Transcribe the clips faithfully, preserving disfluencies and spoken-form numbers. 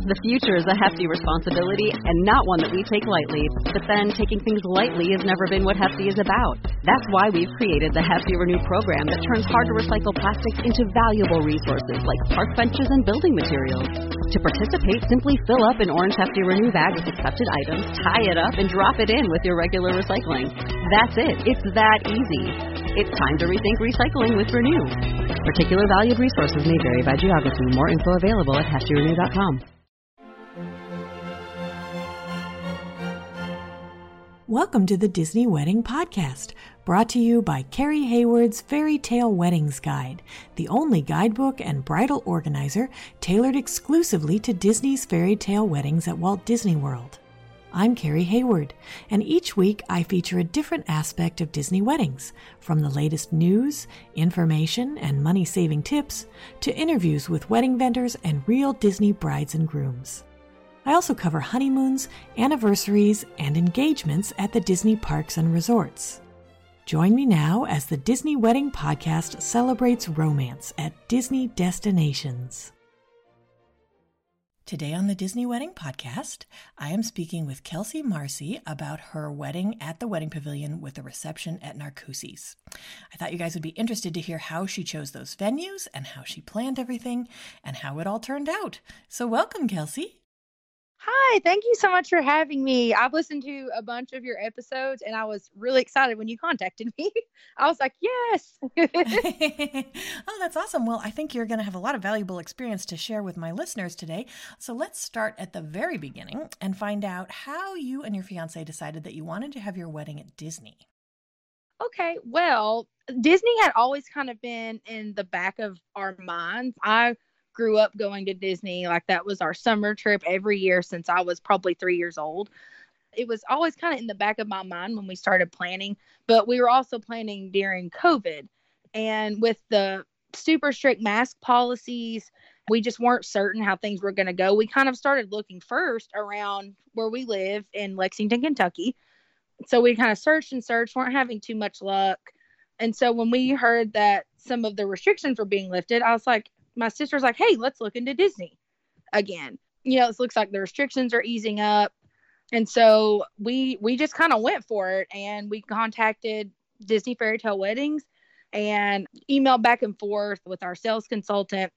The future is a hefty responsibility and not one that we take lightly. But then, taking things lightly has never been what Hefty is about. That's why we've created the Hefty Renew program that turns hard-to-recycle plastics into valuable resources like park benches and building materials. To participate, simply fill up an orange Hefty Renew bag with accepted items, tie it up, and drop it in with your regular recycling. That's it. It's that easy. It's time to rethink recycling with Renew. Particular valued resources may vary by geography. More info available at hefty renew dot com. Welcome to the Disney Wedding Podcast, brought to you by Carrie Hayward's Fairy Tale Weddings Guide, the only guidebook and bridal organizer tailored exclusively to Disney's fairy tale weddings at Walt Disney World. I'm Carrie Hayward, and each week I feature a different aspect of Disney weddings, from the latest news, information, and money-saving tips, to interviews with wedding vendors and real Disney brides and grooms. I also cover honeymoons, anniversaries, and engagements at the Disney parks and resorts. Join me now as the Disney Wedding Podcast celebrates romance at Disney destinations. Today on the Disney Wedding Podcast, I am speaking with Kelsey Marcy about her wedding at the Wedding Pavilion with a reception at Narcoossee's. I thought you guys would be interested to hear how she chose those venues and how she planned everything and how it all turned out. So welcome, Kelsey. Hi, thank you so much for having me. I've listened to a bunch of your episodes and I was really excited when you contacted me. I was like, yes. Oh, that's awesome. Well, I think you're going to have a lot of valuable experience to share with my listeners today. So let's start at the very beginning and find out how you and your fiance decided that you wanted to have your wedding at Disney. Okay, well, Disney had always kind of been in the back of our minds. I grew up going to Disney. Like, that was our summer trip every year since I was probably three years old. It was always kind of in the back of my mind when we started planning, but we were also planning during COVID. And with the super strict mask policies, we just weren't certain how things were going to go. We kind of started looking first around where we live in Lexington, Kentucky. So we kind of searched and searched, weren't having too much luck. And so when we heard that some of the restrictions were being lifted, I was like, my sister's like, hey, let's look into Disney again. You know, it looks like the restrictions are easing up. And so we we just kind of went for it, and we contacted Disney Fairy Tale Weddings and emailed back and forth with our sales consultant.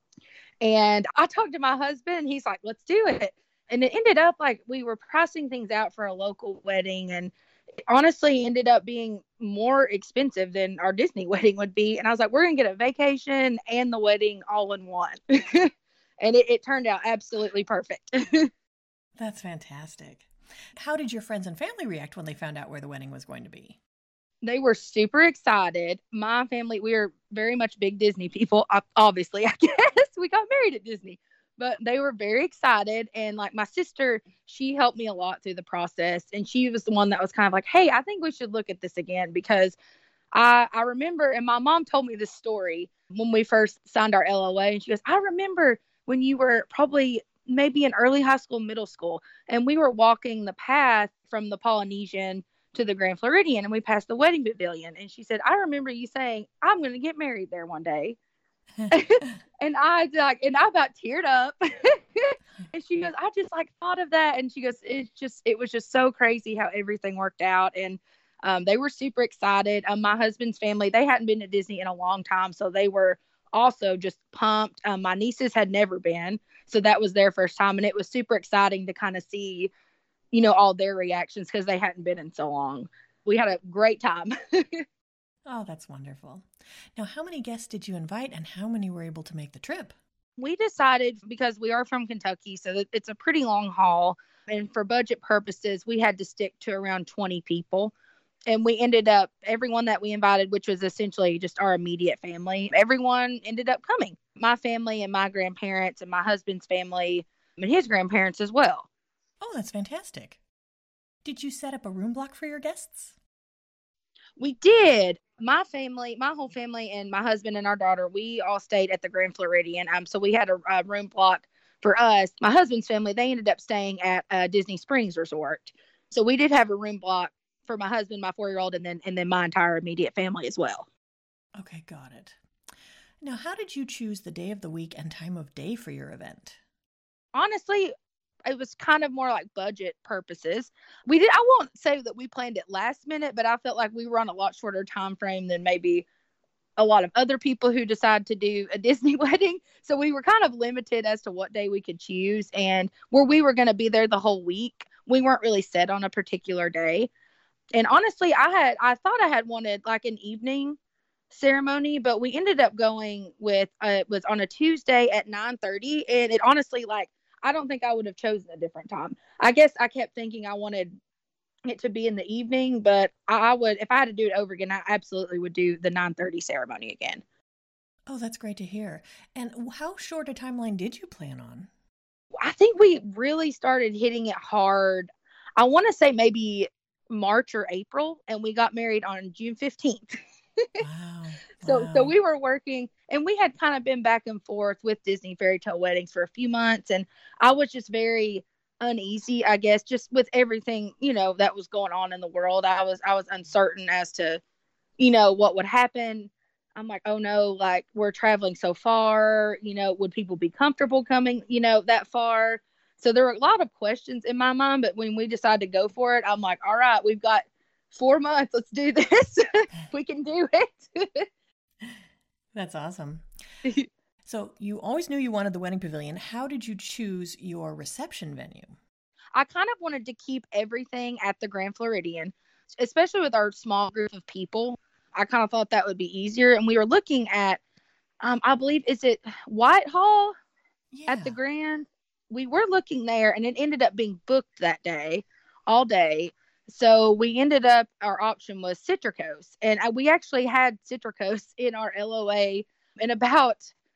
And I talked to my husband. He's like, let's do it. And it ended up like we were pricing things out for a local wedding, and honestly ended up being more expensive than our Disney wedding would be. And I was like, we're going to get a vacation and the wedding all in one. And it, it turned out absolutely perfect. That's fantastic. How did your friends and family react when they found out where the wedding was going to be? They were super excited. My family, we are very much big Disney people. Obviously, I guess we got married at Disney. But they were very excited. And like my sister, she helped me a lot through the process. And she was the one that was kind of like, hey, I think we should look at this again, because I, I remember, and my mom told me this story when we first signed our L O A. And she goes, I remember when you were probably maybe in early high school, middle school, and we were walking the path from the Polynesian to the Grand Floridian, and we passed the Wedding Pavilion. And she said, I remember you saying, I'm going to get married there one day. And I like, and I about teared up. And she goes, I just like thought of that. And she goes, it's just, it was just so crazy how everything worked out. And um, they were super excited. Um, my husband's family, they hadn't been to Disney in a long time, so they were also just pumped. Um, my nieces had never been, so that was their first time, and it was super exciting to kind of see, you know, all their reactions because they hadn't been in so long. We had a great time. Oh, that's wonderful. Now, how many guests did you invite, and how many were able to make the trip? We decided, because we are from Kentucky, so it's a pretty long haul. And for budget purposes, we had to stick to around twenty people. And we ended up, everyone that we invited, which was essentially just our immediate family, everyone ended up coming. My family and my grandparents and my husband's family and his grandparents as well. Oh, that's fantastic. Did you set up a room block for your guests? We did. My family, my whole family, and my husband and our daughter, we all stayed at the Grand Floridian. Um, so we had a, a room block for us. My husband's family, they ended up staying at uh, Disney Springs Resort. So we did have a room block for my husband, my four-year-old, and then and then my entire immediate family as well. Okay, got it. Now, how did you choose the day of the week and time of day for your event? honestly, it was kind of more like budget purposes. We did, I won't say that we planned it last minute, but I felt like we were on a lot shorter time frame than maybe a lot of other people who decide to do a Disney wedding. So we were kind of limited as to what day we could choose. And where we were going to be there the whole week, we weren't really set on a particular day. And honestly, I had, I thought I had wanted like an evening ceremony, but we ended up going with, uh, it was on a Tuesday at nine thirty. And it honestly, like, I don't think I would have chosen a different time. I guess I kept thinking I wanted it to be in the evening, but I would, if I had to do it over again, I absolutely would do the nine thirty ceremony again. Oh, that's great to hear. And how short a timeline did you plan on? I think we really started hitting it hard. I want to say maybe March or April, and we got married on June fifteenth. Wow. So, wow. so we were working, and we had kind of been back and forth with Disney Fairy Tale Weddings for a few months. And I was just very uneasy, I guess, just with everything, you know, that was going on in the world. I was, I was uncertain as to, you know, what would happen. I'm like, oh no, like we're traveling so far, you know, would people be comfortable coming, you know, that far? So there were a lot of questions in my mind, but when we decided to go for it, I'm like, all right, we've got four months. Let's do this. We can do it. That's awesome. So you always knew you wanted the wedding pavilion. How did you choose your reception venue? I kind of wanted to keep everything at the Grand Floridian, especially with our small group of people. I kind of thought that would be easier. And we were looking at, um, I believe, is it Whitehall yeah. at the Grand? We were looking there, and it ended up being booked that day, all day. So we ended up, our option was Citricos. And we actually had Citricos in our L O A in about,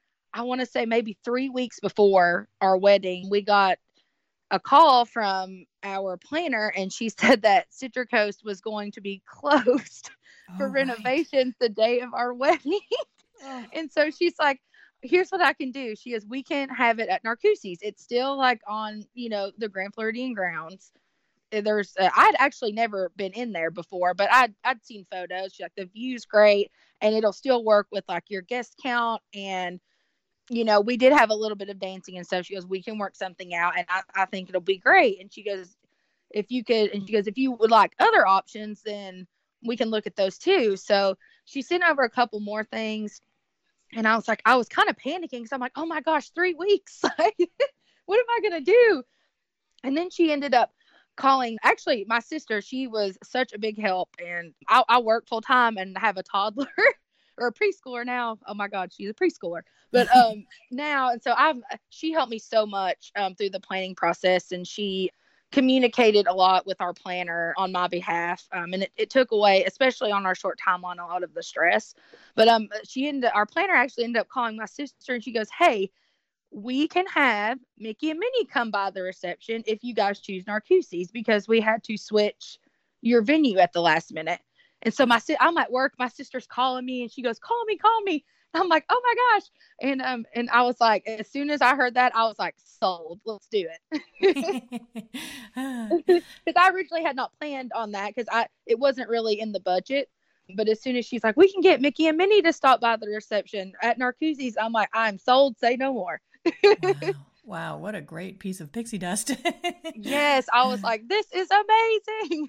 I want to say maybe three weeks before our wedding. We got a call from our planner, and she said that Citricos was going to be closed oh, for renovations right. the day of our wedding. Oh. And so she's like, here's what I can do. She goes, we can have it at Narcoossee's. It's still like on, you know, the Grand Floridian grounds. There's, uh, I'd actually never been in there before, but I'd, I'd seen photos. She's like, the view's great, and it'll still work with like your guest count. And, you know, we did have a little bit of dancing and stuff. She goes, we can work something out, and I, I think it'll be great. And she goes, if you could, and she goes, if you would like other options, then we can look at those too. So she sent over a couple more things. And I was like, I was kind of panicking because I'm like, oh my gosh, three weeks. Like, what am I going to do? And then she ended up calling, actually, my sister. She was such a big help. And I, I work full time and have a toddler or a preschooler now. Oh my God, she's a preschooler. But um, now, and so I've, she helped me so much um, through the planning process. And she communicated a lot with our planner on my behalf. Um, and it, it took away, especially on our short timeline, a lot of the stress. But um, she ended, our planner actually ended up calling my sister, and she goes, hey, we can have Mickey and Minnie come by the reception if you guys choose Narcoossee's, because we had to switch your venue at the last minute. And so my si- I'm at work, my sister's calling me, and she goes, call me, call me. I'm like, oh my gosh. And um, and I was like, as soon as I heard that, I was like, sold, let's do it. Because I originally had not planned on that, because I it wasn't really in the budget. But as soon as she's like, we can get Mickey and Minnie to stop by the reception at Narcoossee's, I'm like, I'm sold, say no more. Wow. Wow, what a great piece of pixie dust. Yes, I was like, this is amazing.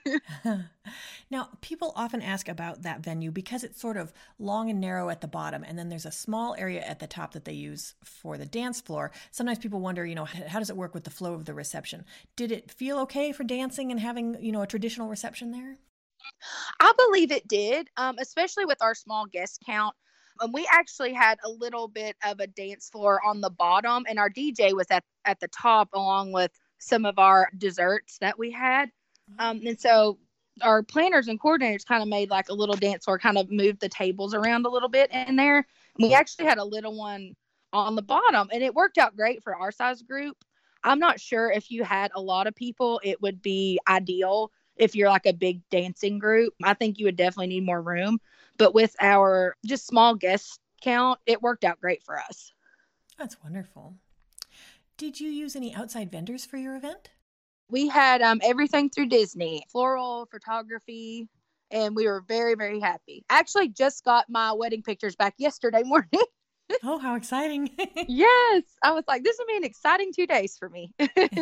Now, people often ask about that venue because it's sort of long and narrow at the bottom, and then there's a small area at the top that they use for the dance floor. Sometimes people wonder, you know, how does it work with the flow of the reception? Did it feel okay for dancing and having, you know, a traditional reception there? I believe it did, um, especially with our small guest count. Um, we actually had a little bit of a dance floor on the bottom, and our D J was at, at the top along with some of our desserts that we had. Um, and so our planners and coordinators kind of made like a little dance floor, kind of moved the tables around a little bit in there. We actually had a little one on the bottom, and it worked out great for our size group. I'm not sure if you had a lot of people, it would be ideal. If you're like a big dancing group, I think you would definitely need more room. But with our just small guest count, it worked out great for us. That's wonderful. Did you use any outside vendors for your event? We had um, everything through Disney, floral, photography, and we were very, very happy. I actually just got my wedding pictures back yesterday morning. Oh, how exciting. Yes. I was like, this will be an exciting two days for me.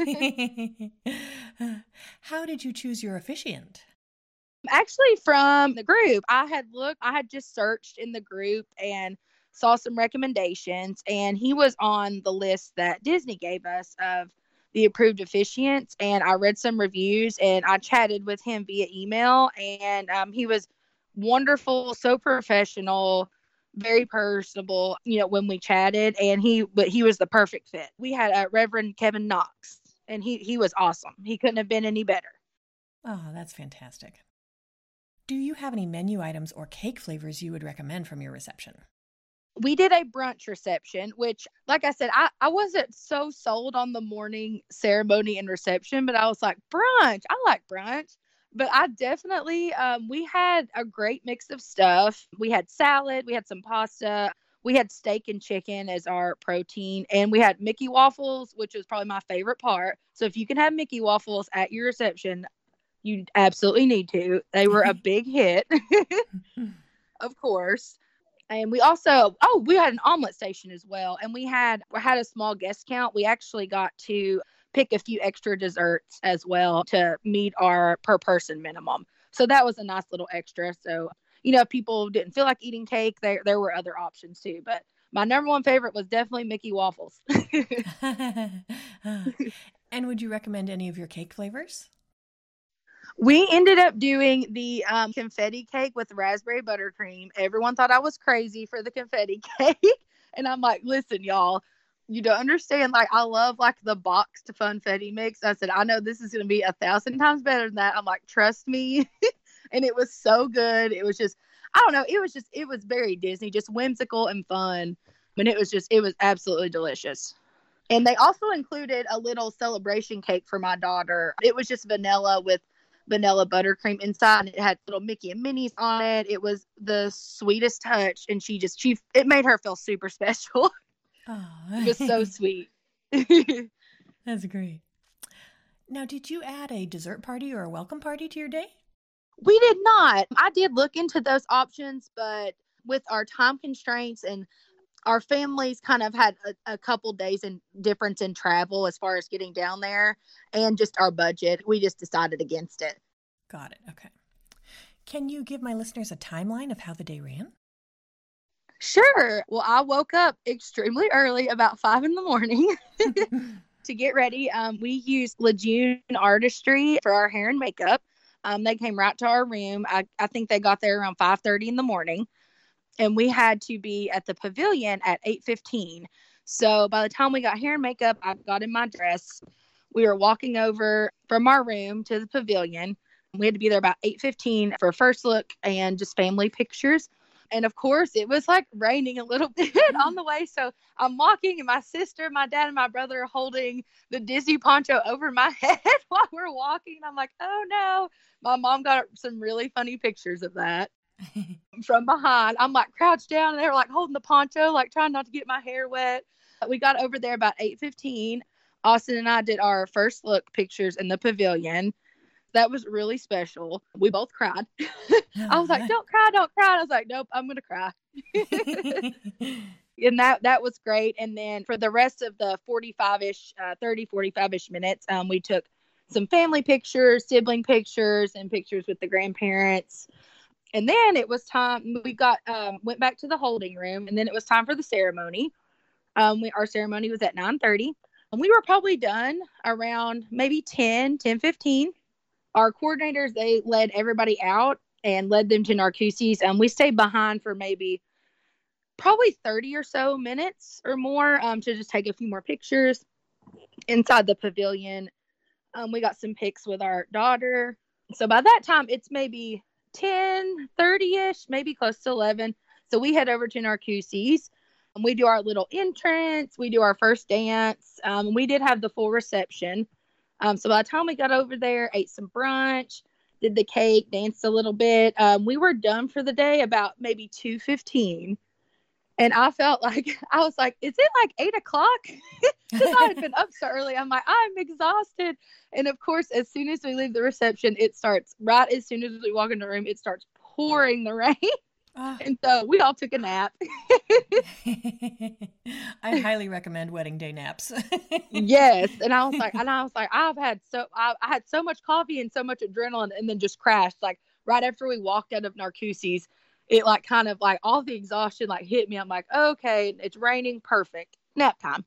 How did you choose your officiant? Actually, from the group, I had looked, I had just searched in the group and saw some recommendations, and he was on the list that Disney gave us of the approved officiants. And I read some reviews and I chatted with him via email, and um, he was wonderful, so professional, very personable, you know, when we chatted, and he, but he was the perfect fit. We had a Reverend Kevin Knox, and he, he was awesome. He couldn't have been any better. Oh, that's fantastic. Do you have any menu items or cake flavors you would recommend from your reception? We did a brunch reception, which, like I said, I, I wasn't so sold on the morning ceremony and reception, but I was like, brunch, I like brunch. But I definitely, um, we had a great mix of stuff. We had salad, we had some pasta, we had steak and chicken as our protein, and we had Mickey waffles, which was probably my favorite part. So if you can have Mickey waffles at your reception, you absolutely need to. They were a big hit, of course. And we also, oh, we had an omelet station as well. And we had, we had a small guest count. We actually got to pick a few extra desserts as well to meet our per person minimum. So that was a nice little extra. So, you know, if people didn't feel like eating cake, there, there were other options too. But my number one favorite was definitely Mickey waffles. And would you recommend any of your cake flavors? We ended up doing the um, confetti cake with raspberry buttercream. Everyone thought I was crazy for the confetti cake. And I'm like, listen, y'all, you don't understand. Like, I love like the boxed funfetti mix. I said, I know this is going to be a thousand times better than that. I'm like, trust me. And it was so good. It was just, I don't know. It was just, it was very Disney, just whimsical and fun. And it was just, it was absolutely delicious. And they also included a little celebration cake for my daughter. It was just vanilla with vanilla buttercream inside, and it had little Mickey and Minnie's on it. It was the sweetest touch, and she just she it made her feel super special. Oh. It was so sweet. That's great. Now, did you add a dessert party or a welcome party to your day? We did not. I did look into those options, but with our time constraints and our families kind of had a, a couple days in difference in travel as far as getting down there, and just our budget, we just decided against it. Got it. Okay. Can you give my listeners a timeline of how the day ran? Sure. Well, I woke up extremely early, about five in the morning, to get ready. Um, we used Lejeune Artistry for our hair and makeup. Um, they came right to our room. I, I think they got there around five thirty in the morning. And we had to be at the pavilion at eight fifteen. So by the time we got hair and makeup, I got in my dress. We were walking over from our room to the pavilion. We had to be there about eight fifteen for a first look and just family pictures. And of course, it was like raining a little bit on the way. So I'm walking, and my sister, my dad, and my brother are holding the Disney poncho over my head while we're walking. I'm like, oh no. My mom got some really funny pictures of that. From behind, I'm like crouched down, and they were like holding the poncho, like trying not to get my hair wet. We got over there about eight fifteen. Austin and I did our first look pictures in the pavilion. That was really special. We both cried. I was like, don't cry, don't cry. I was like, nope, I'm gonna cry. And that that was great. And then for the rest of the forty-five-ish, uh, thirty, forty-five-ish minutes, um, we took some family pictures, sibling pictures, and pictures with the grandparents. And then it was time, we got, um, went back to the holding room, and then it was time for the ceremony. Um, we, our ceremony was at nine thirty, and we were probably done around maybe ten, ten fifteen. Our coordinators, they led everybody out and led them to Narcoossee's, and we stayed behind for maybe probably thirty or so minutes or more um, to just take a few more pictures inside the pavilion. Um, we got some pics with our daughter. So by that time, it's maybe ten thirty-ish, maybe close to eleven. So we head over to Narcoossee's, and we do our little entrance. We do our first dance. Um, we did have the full reception. Um, so by the time we got over there, ate some brunch, did the cake, danced a little bit. Um, we were done for the day about maybe two fifteen. And I felt like, I was like, is it like eight o'clock? Because I had been up so early. I'm like, I'm exhausted. And of course, as soon as we leave the reception, it starts, right as soon as we walk in the room, it starts pouring the rain. Uh, And so we all took a nap. I highly recommend wedding day naps. Yes. And I was like, and I was like, I've had so, I, I had so much coffee and so much adrenaline and then just crashed. Like right after we walked out of Narcoossee's, it like kind of like all the exhaustion like hit me. I'm like, okay, it's raining. Perfect. Nap time.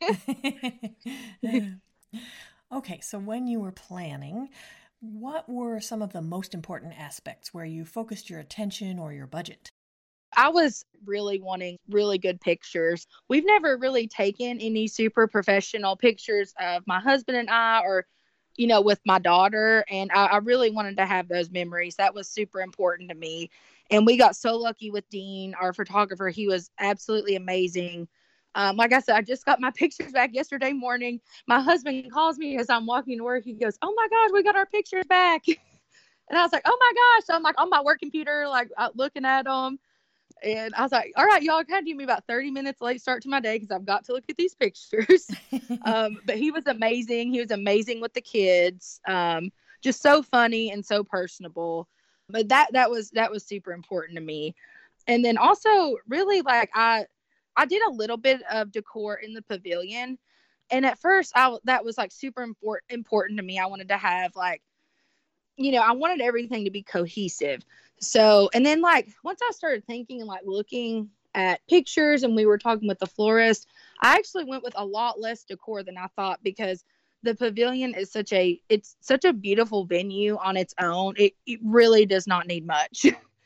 Okay. So when you were planning, what were some of the most important aspects where you focused your attention or your budget? I was really wanting really good pictures. We've never really taken any super professional pictures of my husband and I, or, you know, with my daughter. And I, I really wanted to have those memories. That was super important to me. And we got so lucky with Dean, our photographer. He was absolutely amazing. Um, like I said, I just got my pictures back yesterday morning. My husband calls me as I'm walking to work. He goes, "Oh my gosh, we got our pictures back." And I was like, "Oh my gosh." So I'm like on my work computer, like uh, looking at them. And I was like, all right, y'all, kind of give me about thirty minutes late start to my day because I've got to look at these pictures. um, but he was amazing. He was amazing with the kids. Um, just so funny and so personable. But that that was that was super important to me. And then also really like I I did a little bit of decor in the pavilion. And at first I that was like super important important to me. I wanted to have like, you know, I wanted everything to be cohesive. So, and then like once I started thinking and like looking at pictures and we were talking with the florist, I actually went with a lot less decor than I thought because the pavilion is such a, it's such a beautiful venue on its own. It, it really does not need much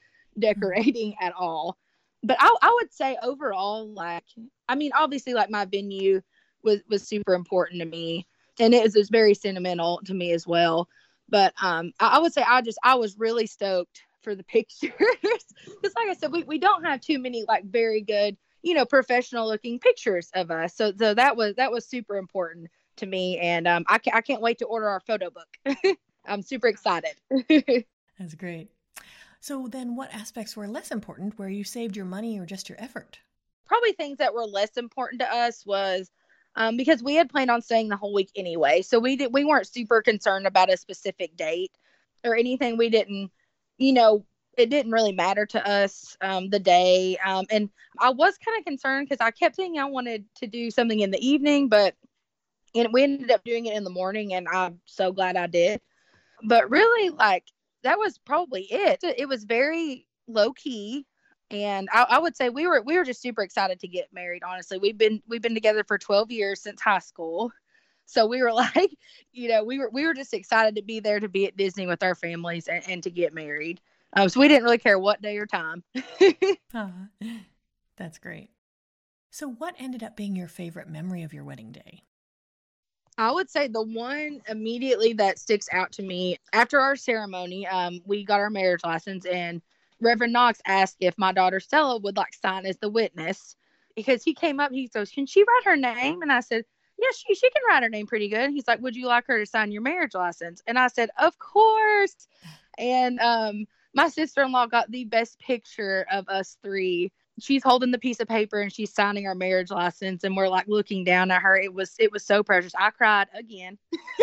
decorating at all. But I, I would say overall, like, I mean, obviously like my venue was, was super important to me and it was, it was very sentimental to me as well. But um, I, I would say I just, I was really stoked for the pictures. Because like I said, we, we don't have too many like very good, you know, professional looking pictures of us. So, so that was, that was super important to me. And um, I, ca- I can't wait to order our photo book. I'm super excited. That's great. So then what aspects were less important where you saved your money or just your effort? Probably things that were less important to us was um, because we had planned on staying the whole week anyway. So we did, we weren't super concerned about a specific date or anything. We didn't, you know, it didn't really matter to us um, the day. Um, and I was kind of concerned because I kept thinking I wanted to do something in the evening, but and we ended up doing it in the morning and I'm so glad I did. But really like, that was probably it. It was very low key. And I, I would say we were we were just super excited to get married. Honestly, we've been we've been together for twelve years since high school, so we were like, you know, we were we were just excited to be there to be at Disney with our families and, and to get married. Um, so we didn't really care what day or time. Aw, that's great. So, what ended up being your favorite memory of your wedding day? I would say the one immediately that sticks out to me after our ceremony, um, we got our marriage license and Reverend Knox asked if my daughter Stella would like sign as the witness because he came up. He goes, "Can she write her name?" And I said, "Yes, she, she can write her name pretty good." He's like, "Would you like her to sign your marriage license?" And I said, "Of course." And um, my sister-in-law got the best picture of us three. She's holding the piece of paper and she's signing our marriage license and we're like looking down at her. It was, it was so precious. I cried again,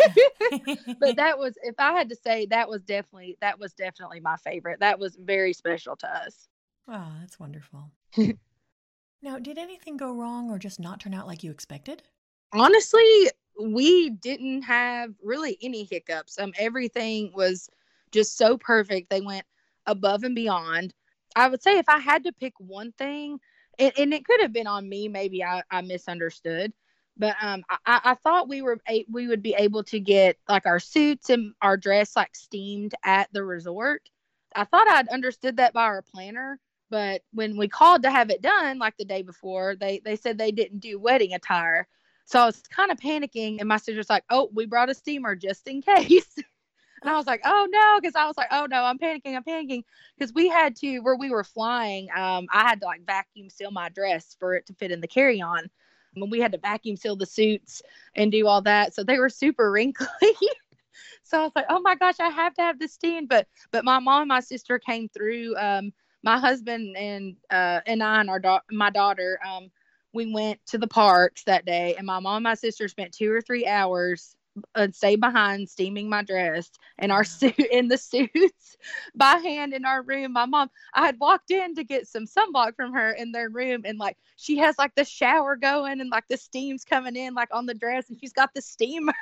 but that was, if I had to say, that was definitely, that was definitely my favorite. That was very special to us. Oh, that's wonderful. Now, did anything go wrong or just not turn out like you expected? Honestly, we didn't have really any hiccups. Um, everything was just so perfect. They went above and beyond. I would say if I had to pick one thing, and, and it could have been on me, maybe I, I misunderstood, but um, I, I thought we were a, we would be able to get like our suits and our dress like steamed at the resort. I thought I'd understood that by our planner, but when we called to have it done, like the day before, they they said they didn't do wedding attire. So I was kind of panicking, and my sister's like, "Oh, we brought a steamer just in case." And I was like, "Oh no," because I was like, "Oh no, I'm panicking, I'm panicking," because we had to where we were flying. Um, I had to like vacuum seal my dress for it to fit in the carry-on. When we had to vacuum seal the suits and do all that, so they were super wrinkly. So I was like, "Oh my gosh, I have to have this steamed." But but my mom and my sister came through. Um, my husband and uh and I and our da- my daughter um we went to the parks that day, and my mom and my sister spent two or three hours uh, stay behind steaming my dress and our suit in the suits by hand in our room. My mom, I had walked in to get some sunblock from her in their room, and like she has like the shower going and like the steam's coming in like on the dress, and she's got the steamer.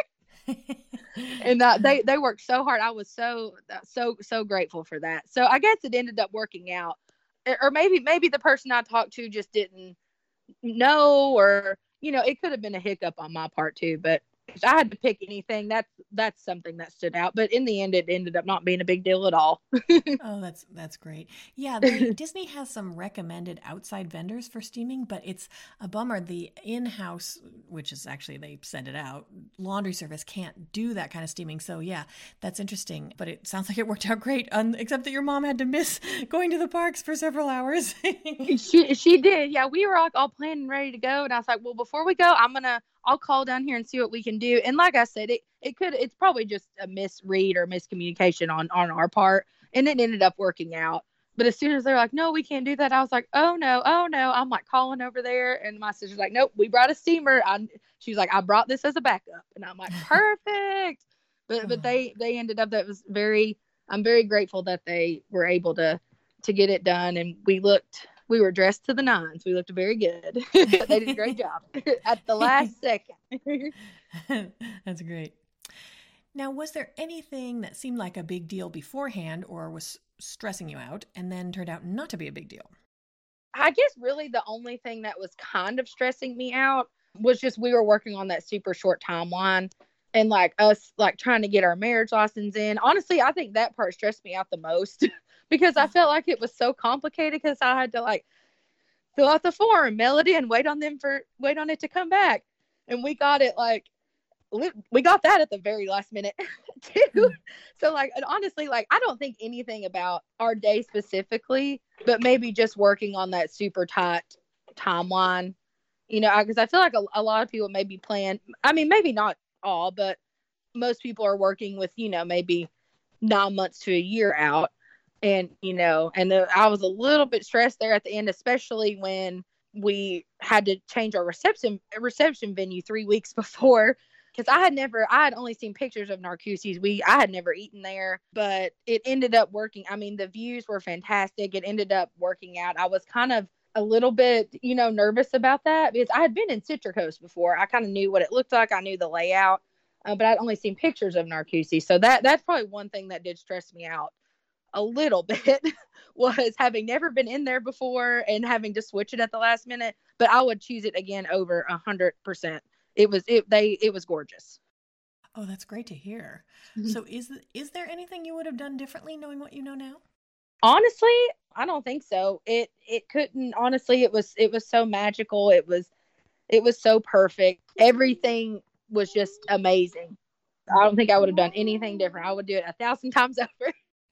And uh, they they worked so hard. I was so so so grateful for that. So I guess it ended up working out, or maybe maybe the person I talked to just didn't know, or you know, it could have been a hiccup on my part too. But if I had to pick anything, that's that's something that stood out. But in the end, it ended up not being a big deal at all. Oh, that's that's great. Yeah, they, Disney has some recommended outside vendors for steaming, but it's a bummer. The in-house, which is actually they send it out, laundry service can't do that kind of steaming. So yeah, that's interesting. But it sounds like it worked out great, um, except that your mom had to miss going to the parks for several hours. she she did. Yeah, we were all, all planning ready to go, and I was like, well, before we go, I'm gonna. I'll call down here and see what we can do. And like I said, it, it could, it's probably just a misread or miscommunication on, on our part. And it ended up working out. But as soon as they're like, no, we can't do that, I was like, oh no, oh no. I'm like calling over there. And my sister's like, nope, we brought a steamer. I, she's like, I brought this as a backup. And I'm like, perfect. But, but they, they ended up, that was very, I'm very grateful that they were able to, to get it done. And we looked, we were dressed to the nines. We looked very good. They did a great job at the last second. That's great. Now, was there anything that seemed like a big deal beforehand or was stressing you out and then turned out not to be a big deal? I guess really the only thing that was kind of stressing me out was just we were working on that super short timeline, and like us like trying to get our marriage license in. Honestly, I think that part stressed me out the most. Because I felt like it was so complicated because I had to like fill out the form, mail it in, wait on them for, wait on it to come back. And we got it like, we got that at the very last minute too. So like, and honestly, like, I don't think anything about our day specifically, but maybe just working on that super tight timeline, you know, because I, I feel like a, a lot of people maybe plan, I mean, maybe not all, but most people are working with, you know, maybe nine months to a year out. And, you know, and the, I was a little bit stressed there at the end, especially when we had to change our reception reception venue three weeks before, because I had never, I had only seen pictures of Narcoossee's. We, I had never eaten there, but it ended up working. I mean, the views were fantastic. It ended up working out. I was kind of a little bit, you know, nervous about that because I had been in Citrus Coast before. I kind of knew what it looked like. I knew the layout, uh, but I'd only seen pictures of Narcoossee. So that that's probably one thing that did stress me out a little bit was having never been in there before and having to switch it at the last minute. But I would choose it again over a hundred percent. It was it they it was gorgeous. Oh, that's great to hear. Mm-hmm. So is is there anything you would have done differently knowing what you know now? Honestly, I don't think so. It it couldn't. Honestly, it was it was so magical. It was it was so perfect. Everything was just amazing. I don't think I would have done anything different. I would do it a thousand times over.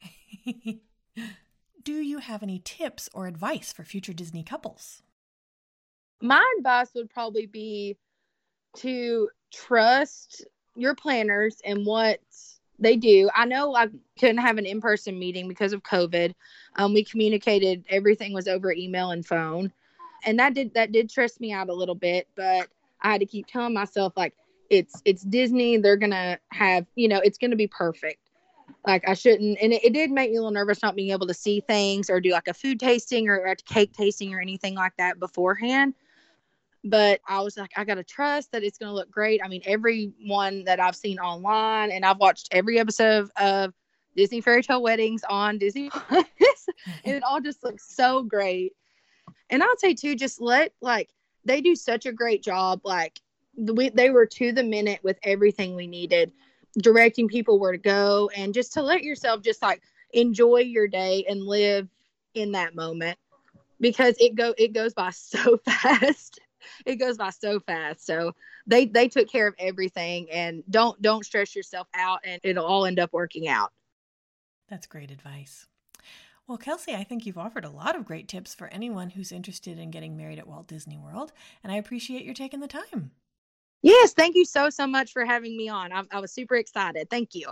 Do you have any tips or advice for future Disney couples? My advice would probably be to trust your planners and what they do. I know I couldn't have an in-person meeting because of COVID. Um, we communicated, everything was over email and phone. And that did that did stress me out a little bit, but I had to keep telling myself, like, it's it's Disney. They're going to have, you know, it's going to be perfect. Like I shouldn't, and it, it did make me a little nervous not being able to see things or do like a food tasting or a cake tasting or anything like that beforehand. But I was like, I got to trust that it's going to look great. I mean, everyone that I've seen online, and I've watched every episode of Disney Fairy Tale Weddings on Disney Plus, and it all just looks so great. And I'd say too, just let, like, they do such a great job. Like we, they were to the minute with everything we needed, directing people where to go, and just to let yourself just like enjoy your day and live in that moment, because it go it goes by so fast. It goes by so fast. So they they took care of everything, and don't don't stress yourself out, and it'll all end up working out. That's great advice. Well, Kelsey, I think you've offered a lot of great tips for anyone who's interested in getting married at Walt Disney World, and I appreciate your taking the time. Yes, thank you so, so much for having me on. I, I was super excited. Thank you.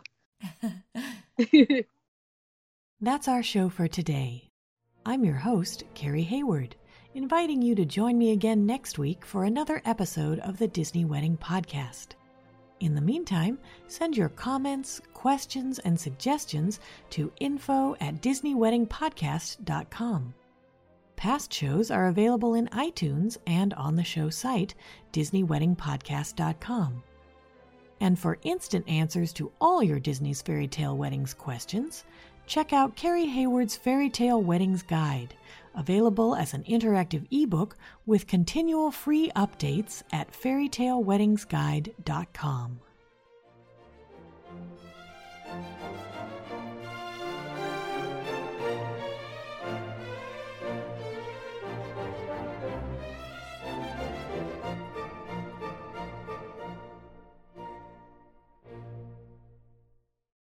That's our show for today. I'm your host, Carrie Hayward, inviting you to join me again next week for another episode of the Disney Wedding Podcast. In the meantime, send your comments, questions, and suggestions to info at disney wedding podcast dot com. Past shows are available in iTunes and on the show site, disney wedding podcast dot com. And for instant answers to all your Disney's Fairy Tale Weddings questions, check out Carrie Hayward's Fairy Tale Weddings Guide, available as an interactive ebook with continual free updates at fairy tale weddings guide dot com.